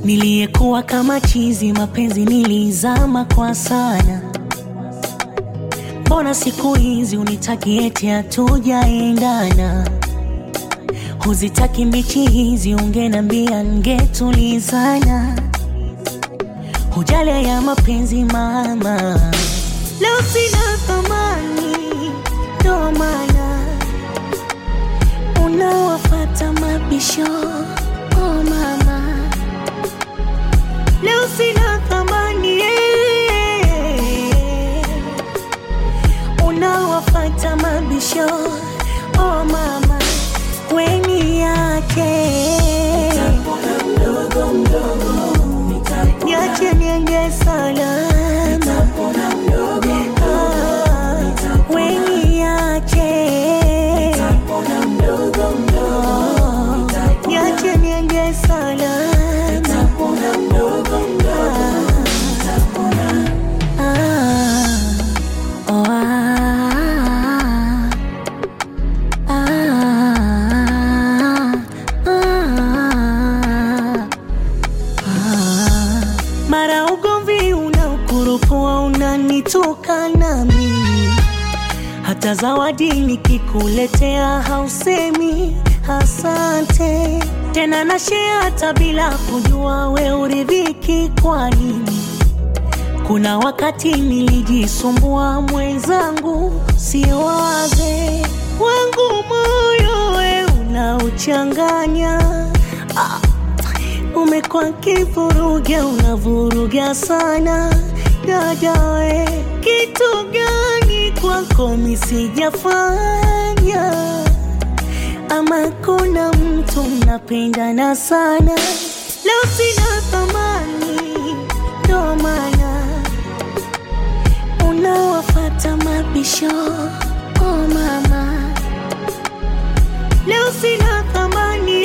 Niliyekuwa kama chizi, mapenzi nilizama kwa sana. Mbona siku hizi unitaki eti hatujaendana? Huzitaki mbichi hizi, ungenambia ningetulizana. Hujali ya mapenzi mama, leo sina thamani, ndo maana unawafuata mabisho. Oh mama, leo sina thamani, unawafuata mabisho. Oh mama, weni yake mdogo mdogo, niache niende salama. Weni yake mdogo mdogo, niache niende salama. Mara ugomvi unaokurupua unanitoka nami, hata zawadi nikikuletea hausemi asante. Tena na share hata bila kujua we uridhiki kwa nini. Kuna wakati nilijisumbua mwenzangu, siwaze wangu moyo we unauchanganya. Umekuwa kivuruga, unavuruga sana. Dada we, kitu gani kwako mimi sijafanya? Ama kuna mtu mnapendana sana? Leo sina thamani, ndo maana unawafuata mabisho. Oh mama, leo sina thamani,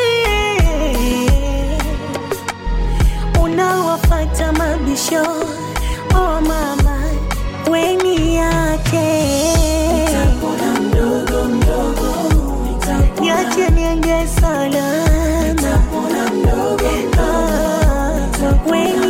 unawafuata mabisho. Oh mama, weni yake mdogo mdogo, niache niende salama. Weni